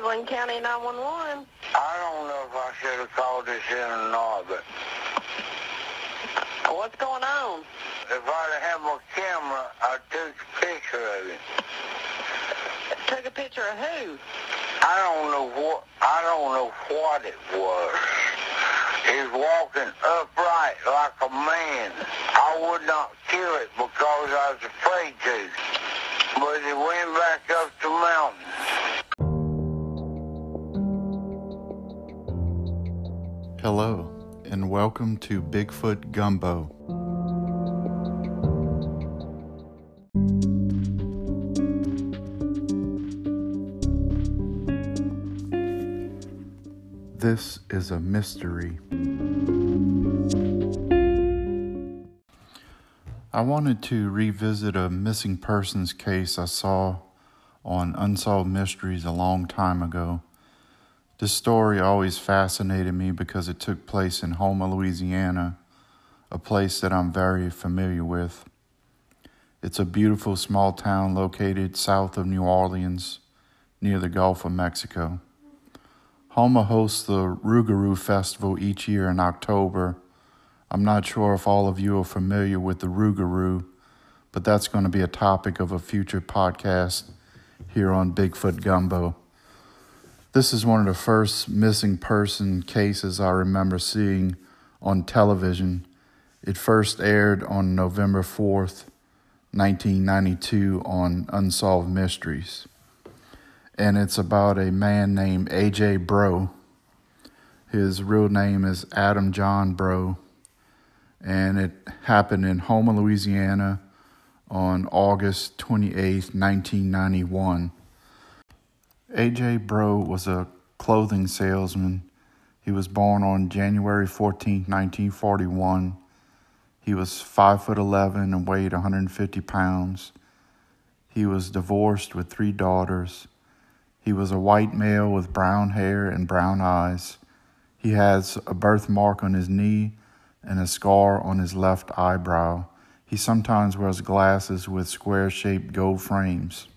Midland County 911. I don't know if I should have called this in or not, but What's going on? if I'd had my camera, I took a picture of it. Took a picture of who? I don't know what it was. He's walking upright like a man. I would not kill it because I was afraid to. But he went back up the mountain. Hello, and welcome to Bigfoot Gumbo. This is a mystery. I wanted to revisit a missing persons case I saw on Unsolved Mysteries a long time ago. This story always fascinated me because it took place in Houma, Louisiana, a place that I'm very familiar with. It's a beautiful small town located south of New Orleans, near the Gulf of Mexico. Houma hosts the Rougarou Festival each year in October. I'm not sure if all of you are familiar with the Rougarou, but that's going to be a topic of a future podcast here on Bigfoot Gumbo. This is one of the first missing person cases I remember seeing on television. It first aired on November 4th, 1992 on Unsolved Mysteries. And it's about a man named A.J. Breaux. His real name is Adam John Breaux. And it happened in Houma, Louisiana on August 28th, 1991. A.J. Breaux was a clothing salesman. He was born on January 14, 1941. He was 5'11" and weighed 150 pounds. He was divorced with 3 daughters. He was a white male with brown hair and brown eyes. He has a birthmark on his knee and a scar on his left eyebrow. He sometimes wears glasses with square-shaped gold frames.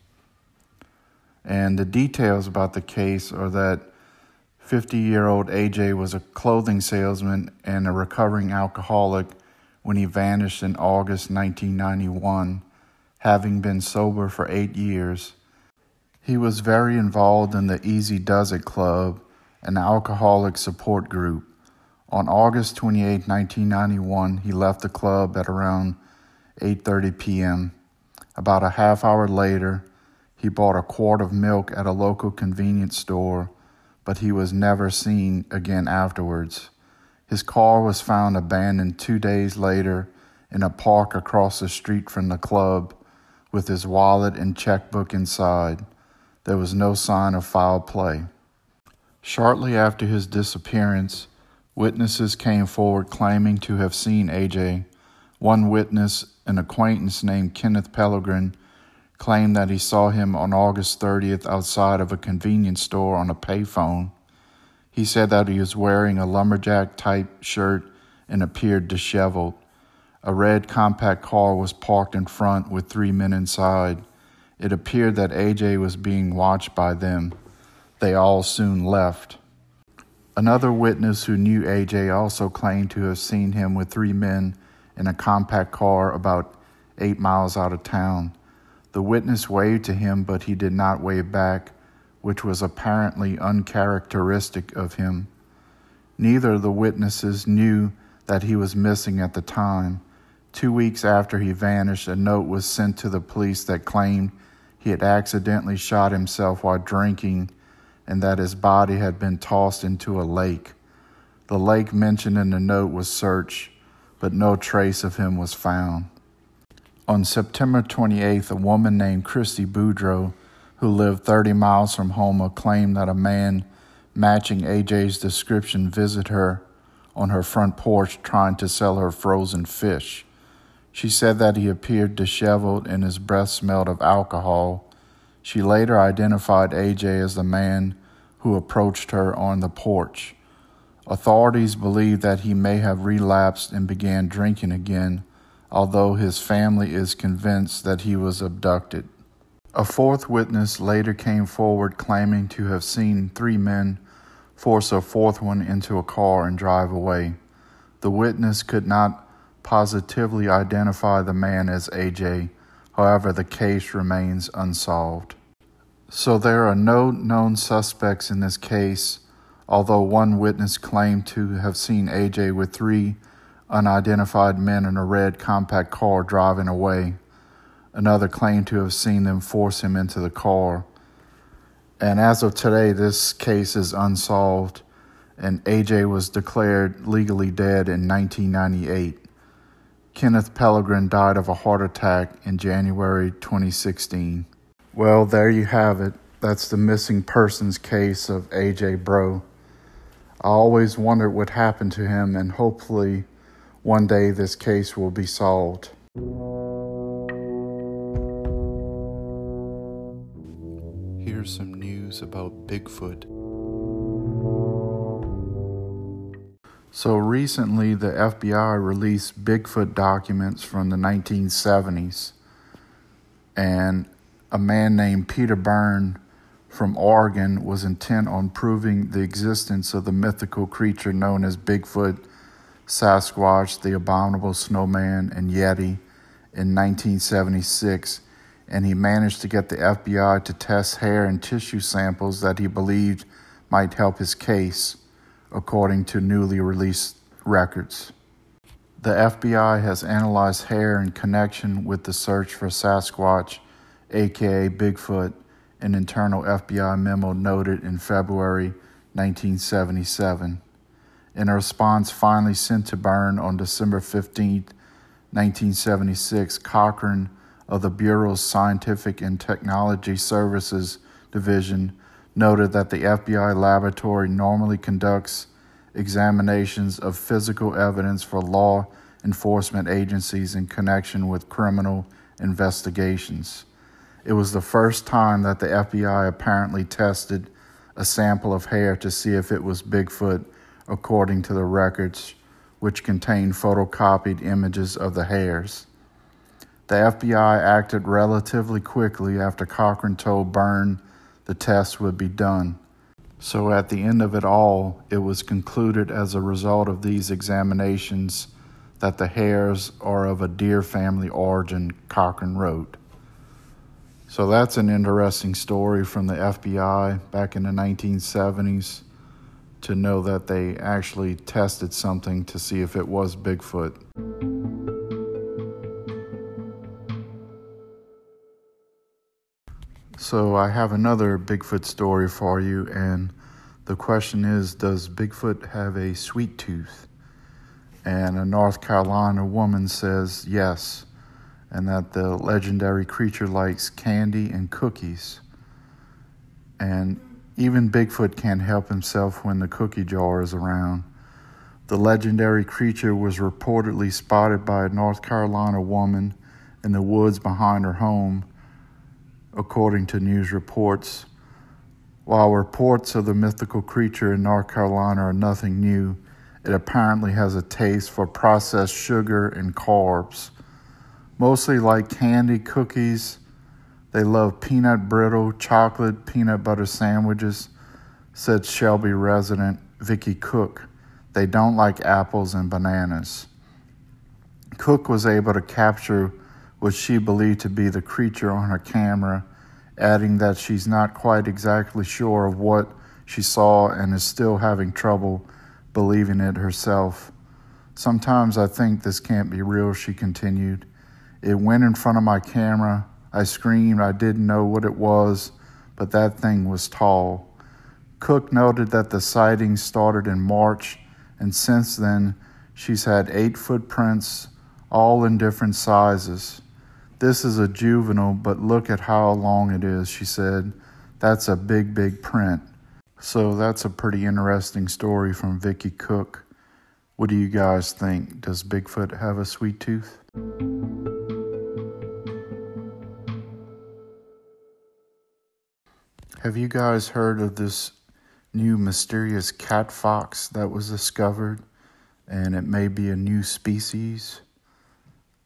And the details about the case are that 50-year-old AJ was a clothing salesman and a recovering alcoholic when he vanished in August 1991, having been sober for 8 years. He was very involved in the Easy Does It Club, an alcoholic support group. On August 28, 1991, he left the club at around 8:30 p.m. About a half hour later, he bought a quart of milk at a local convenience store, but he was never seen again afterwards. His car was found abandoned 2 days later in a park across the street from the club with his wallet and checkbook inside. There was no sign of foul play. Shortly after his disappearance, witnesses came forward claiming to have seen AJ. One witness, an acquaintance named Kenneth Pellegrin, claimed that he saw him on August 30th outside of a convenience store on a payphone. He said that he was wearing a lumberjack-type shirt and appeared disheveled. A red compact car was parked in front with 3 men inside. It appeared that AJ was being watched by them. They all soon left. Another witness who knew AJ also claimed to have seen him with 3 men in a compact car about 8 miles out of town. The witness waved to him, but he did not wave back, which was apparently uncharacteristic of him. Neither of the witnesses knew that he was missing at the time. 2 weeks after he vanished, a note was sent to the police that claimed he had accidentally shot himself while drinking and that his body had been tossed into a lake. The lake mentioned in the note was searched, but no trace of him was found. On September 28th, a woman named Christy Boudreaux, who lived 30 miles from Houma, claimed that a man matching AJ's description visited her on her front porch trying to sell her frozen fish. She said that he appeared disheveled and his breath smelled of alcohol. She later identified AJ as the man who approached her on the porch. Authorities believe that he may have relapsed and began drinking again, although his family is convinced that he was abducted. A fourth witness later came forward claiming to have seen 3 men force a fourth one into a car and drive away. The witness could not positively identify the man as AJ. However, the case remains unsolved. So there are no known suspects in this case, although one witness claimed to have seen AJ with 3 unidentified men in a red compact car driving away. Another claimed to have seen them force him into the car. And as of today, this case is unsolved, and AJ was declared legally dead in 1998. Kenneth Pellegrin died of a heart attack in January 2016. Well, there you have it. That's the missing persons case of AJ Bro. I always wondered what happened to him, and hopefully one day this case will be solved. Here's some news about Bigfoot. So recently, the FBI released Bigfoot documents from the 1970s, and a man named Peter Byrne from Oregon was intent on proving the existence of the mythical creature known as Bigfoot, Sasquatch, the Abominable Snowman, and Yeti in 1976, and he managed to get the FBI to test hair and tissue samples that he believed might help his case, according to newly released records. The FBI has analyzed hair in connection with the search for Sasquatch, aka Bigfoot, an internal FBI memo noted in February 1977. In a response finally sent to Byrne on December 15, 1976, Cochran of the Bureau's Scientific and Technology Services Division noted that the FBI laboratory normally conducts examinations of physical evidence for law enforcement agencies in connection with criminal investigations. It was the first time that the FBI apparently tested a sample of hair to see if it was Bigfoot, according to the records, which contained photocopied images of the hairs. The FBI acted relatively quickly after Cochran told Byrne the test would be done. So at the end of it all, it was concluded as a result of these examinations that the hairs are of a deer family origin, Cochran wrote. So that's an interesting story from the FBI back in the 1970s, to know that they actually tested something to see if it was Bigfoot. So I have another Bigfoot story for you, and the question is, does Bigfoot have a sweet tooth? And a North Carolina woman says yes, and that the legendary creature likes candy and cookies. And even Bigfoot can't help himself when the cookie jar is around. The legendary creature was reportedly spotted by a North Carolina woman in the woods behind her home, according to news reports. While reports of the mythical creature in North Carolina are nothing new, it apparently has a taste for processed sugar and carbs. Mostly like candy, cookies, they love peanut brittle, chocolate, peanut butter sandwiches, said Shelby resident Vicky Cook. They don't like apples and bananas. Cook was able to capture what she believed to be the creature on her camera, adding that she's not quite exactly sure of what she saw and is still having trouble believing it herself. Sometimes I think this can't be real, she continued. It went in front of my camera. I screamed. I didn't know what it was, but that thing was tall. Cook noted that the sighting started in March, and since then, she's had 8 footprints, all in different sizes. This is a juvenile, but look at how long it is, she said. That's a big, big print. So that's a pretty interesting story from Vicky Cook. What do you guys think? Does Bigfoot have a sweet tooth? Have you guys heard of this new mysterious cat fox that was discovered, and it may be a new species?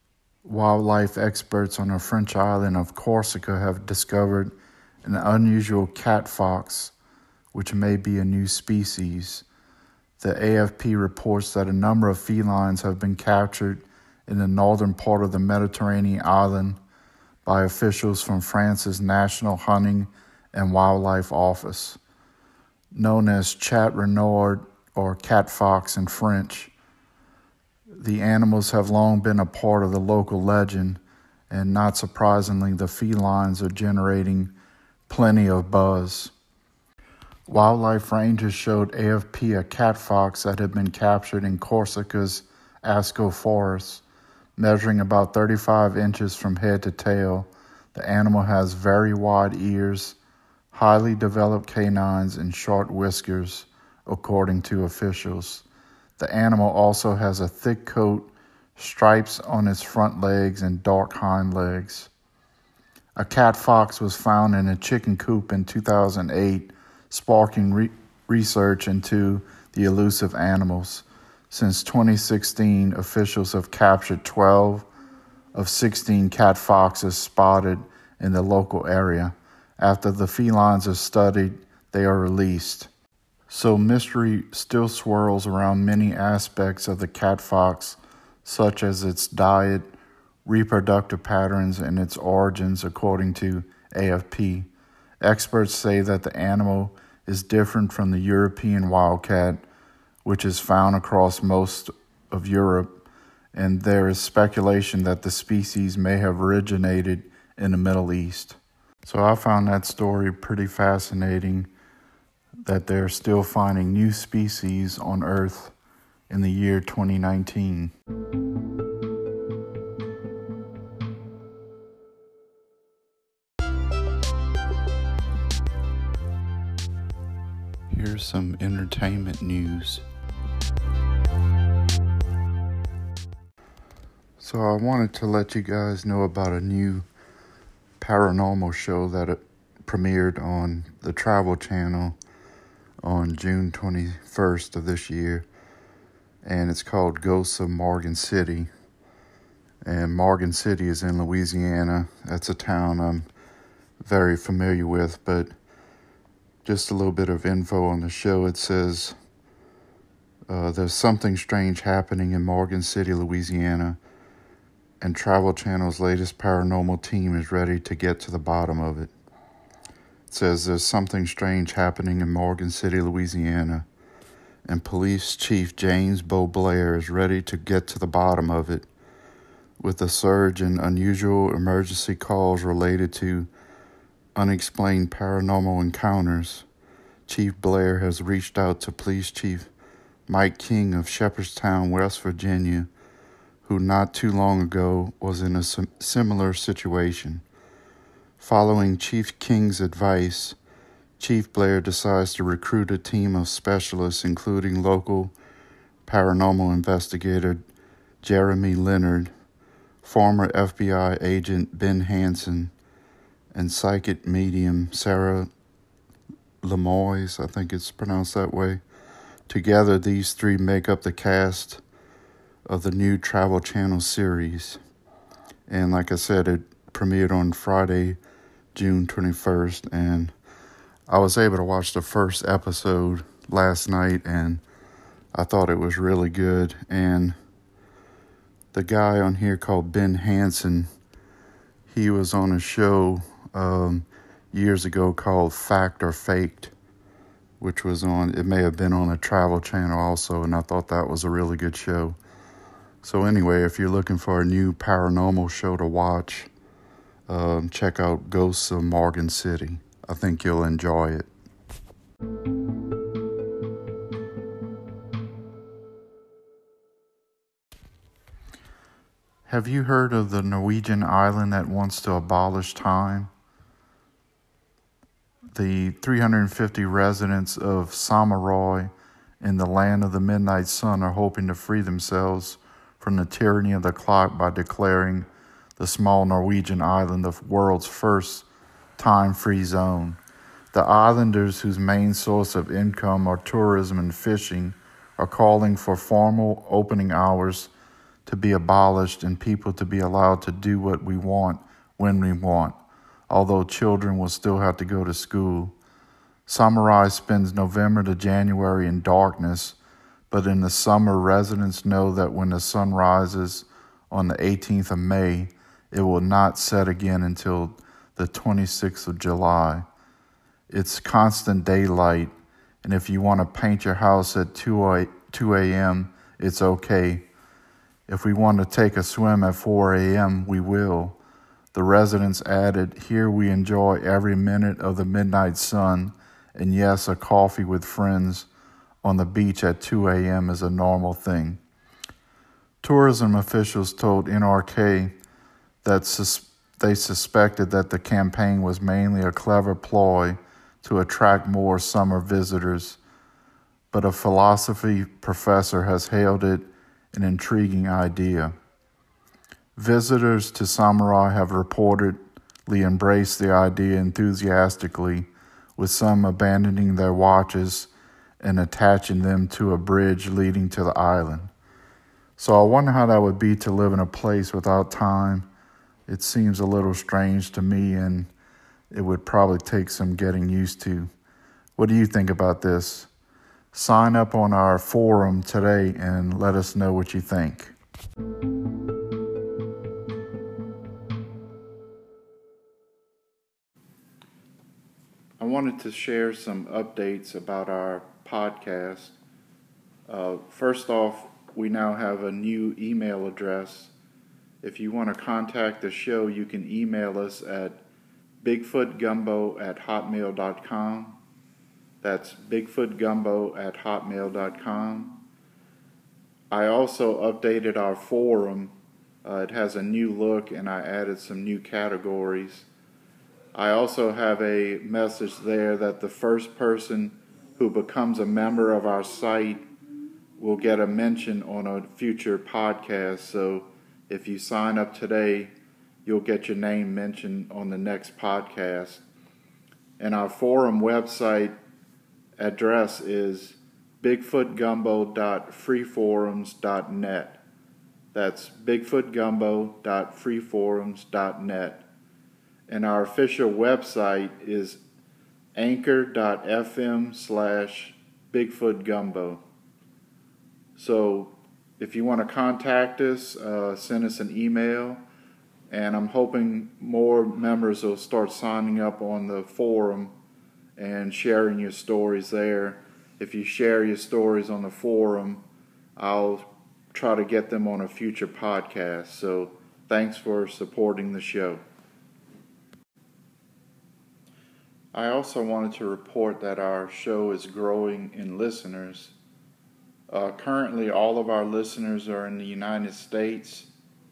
Wildlife experts on the French island of Corsica have discovered an unusual cat fox, which may be a new species. The AFP reports that a number of felines have been captured in the northern part of the Mediterranean island by officials from France's National Hunting and Wildlife Office. Known as chat renard or cat fox in French, the animals have long been a part of the local legend, and not surprisingly, the felines are generating plenty of buzz. Wildlife rangers showed AFP a cat fox that had been captured in Corsica's Asco Forest. Measuring about 35 inches from head to tail, the animal has very wide ears, highly developed canines, and short whiskers, according to officials. The animal also has a thick coat, stripes on its front legs, and dark hind legs. A cat fox was found in a chicken coop in 2008, sparking research into the elusive animals. Since 2016, officials have captured 12 of 16 cat foxes spotted in the local area. After the felines are studied, they are released. So mystery still swirls around many aspects of the cat fox, such as its diet, reproductive patterns, and its origins, according to AFP. Experts say that the animal is different from the European wildcat, which is found across most of Europe, and there is speculation that the species may have originated in the Middle East. So I found that story pretty fascinating, that they're still finding new species on Earth in the year 2019. Here's some entertainment news. So I wanted to let you guys know about a new paranormal show that premiered on the Travel Channel on June 21st of this year, and it's called Ghosts of Morgan City. And Morgan City is in Louisiana. That's a town I'm very familiar with, but just a little bit of info on the show. It says there's something strange happening in Morgan City, Louisiana, and Travel Channel's latest paranormal team is ready to get to the bottom of it. It says there's something strange happening in Morgan City, Louisiana, and Police Chief James Bo Blair is ready to get to the bottom of it. With a surge in unusual emergency calls related to unexplained paranormal encounters, Chief Blair has reached out to Police Chief Mike King of Shepherdstown, West Virginia, who not too long ago was in a similar situation. Following Chief King's advice, Chief Blair decides to recruit a team of specialists, including local paranormal investigator Jeremy Leonard, former FBI agent Ben Hansen, and psychic medium Sarah Lemoyes, I think it's pronounced that way. Together, these three make up the cast of the new Travel Channel series. And like I said, it premiered on Friday, June 21st, and I was able to watch the first episode last night, and I thought it was really good. And the guy on here called Ben Hansen, he was on a show years ago called Fact or Faked, which was on, it may have been on a Travel Channel also, and I thought that was a really good show. So anyway, if you're looking for a new paranormal show to watch, check out Ghosts of Morgan City. I think you'll enjoy it. Have you heard of the Norwegian island that wants to abolish time? The 350 residents of Samaroy in the land of the midnight sun are hoping to free themselves from the tyranny of the clock by declaring the small Norwegian island the world's first time-free zone. The islanders, whose main source of income are tourism and fishing, are calling for formal opening hours to be abolished and people to be allowed to do what we want when we want, although children will still have to go to school. Samurai spends November to January in darkness, but in the summer, residents know that when the sun rises on the 18th of May, it will not set again until the 26th of July. It's constant daylight, and if you want to paint your house at 2 a.m., it's okay. If we want to take a swim at 4 a.m., we will. The residents added, "Here we enjoy every minute of the midnight sun, and yes, a coffee with friends on the beach at 2 a.m. is a normal thing." Tourism officials told NRK that they suspected that the campaign was mainly a clever ploy to attract more summer visitors, but a philosophy professor has hailed it an intriguing idea. Visitors to Samurai have reportedly embraced the idea enthusiastically, with some abandoning their watches and attaching them to a bridge leading to the island. So I wonder how that would be to live in a place without time. It seems a little strange to me, and it would probably take some getting used to. What do you think about this? Sign up on our forum today and let us know what you think. I wanted to share some updates about our podcast. First off, we now have a new email address. If you want to contact the show, you can email us at bigfootgumbo@hotmail.com. That's bigfootgumbo@hotmail.com. I also updated our forum. It has a new look, and I added some new categories. I also have a message there that the first person who becomes a member of our site will get a mention on a future podcast. So if you sign up today, you'll get your name mentioned on the next podcast. And our forum website address is bigfootgumbo.freeforums.net. That's bigfootgumbo.freeforums.net. And our official website is anchor.fm/BigfootGumbo. So if you want to contact us, send us an email. And I'm hoping more members will start signing up on the forum and sharing your stories there. If you share your stories on the forum, I'll try to get them on a future podcast. So thanks for supporting the show. I also wanted to report that our show is growing in listeners. Currently, all of our listeners are in the United States.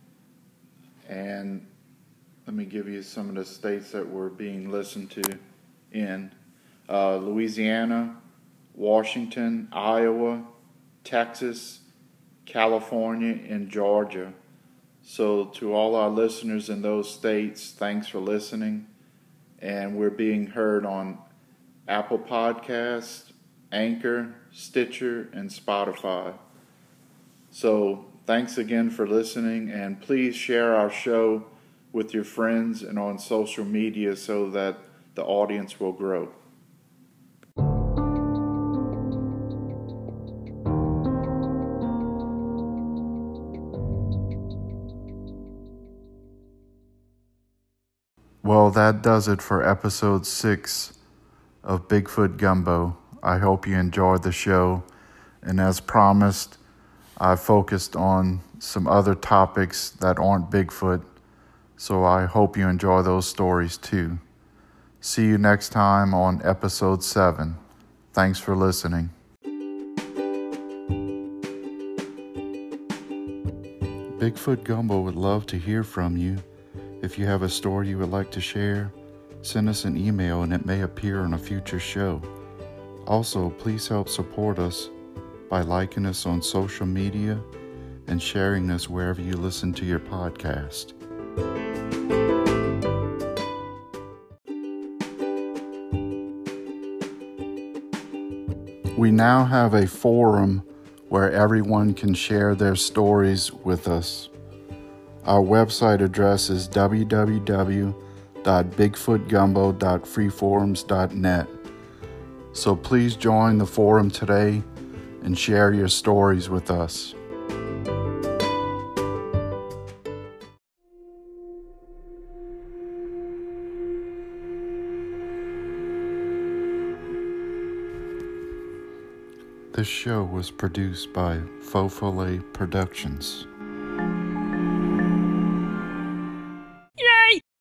And let me give you some of the states that we're being listened to in. Louisiana, Washington, Iowa, Texas, California, and Georgia. So to all our listeners in those states, thanks for listening. And we're being heard on Apple Podcasts, Anchor, Stitcher, and Spotify. So thanks again for listening, and please share our show with your friends and on social media so that the audience will grow. Well, that does it for episode 6 of Bigfoot Gumbo. I hope you enjoyed the show, and as promised, I focused on some other topics that aren't Bigfoot, so I hope you enjoy those stories too. See you next time on episode 7. Thanks for listening. Bigfoot Gumbo would love to hear from you. If you have a story you would like to share, send us an email and it may appear on a future show. Also, please help support us by liking us on social media and sharing us wherever you listen to your podcast. We now have a forum where everyone can share their stories with us. Our website address is www.bigfootgumbo.freeforums.net. So please join the forum today and share your stories with us. This show was produced by Faux Follet Productions.